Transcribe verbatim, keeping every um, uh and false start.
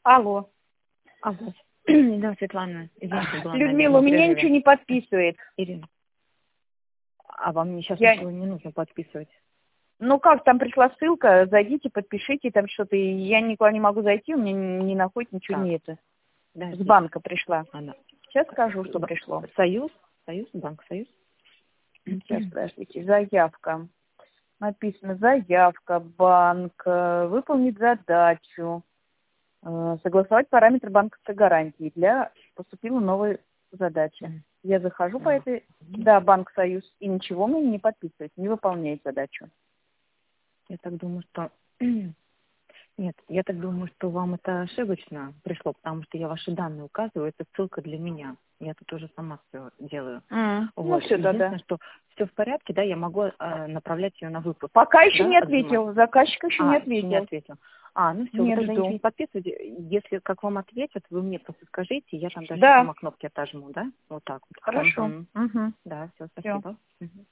Алло. Алло. Да, Светлана, извините, была, Людмила, у меня перерыве. ничего не подписывает. Ирина, а вам мне сейчас Я... ничего не нужно подписывать? Ну как, там пришла ссылка, зайдите, подпишите, там что-то, и я никуда не могу зайти, у меня не находит ничего, Так. не это. Да, С здесь. банка пришла. Она. Сейчас скажу, что пришло. Союз? Союз? Банк Союз? Сейчас, подождите, заявка. Написано, заявка, банк, э, выполнить задачу, э, согласовать параметры банковской гарантии. Для поступила новая задача. Я захожу по этой, да, Банк Союз, и ничего мне не подписывает, не выполняет задачу. Я так думаю, что... Нет, я так думаю, что вам это ошибочно пришло, потому что я ваши данные указываю, это ссылка для меня. Я тут уже сама все делаю. Mm. Вот. Ну, все тогда. Единственное, что все в порядке, да, я могу э, направлять ее на выпуск. Пока еще да, не ответил, отжимать. заказчик еще А, не еще не ответил. ответил. А, ну все, вы Нет, тогда жду. ничего не подписывайте. Если как вам ответят, вы мне просто скажите, я там даже Да. сама кнопки отожму, да? Вот так вот. Хорошо. Угу. Угу. Да, все, спасибо. Угу.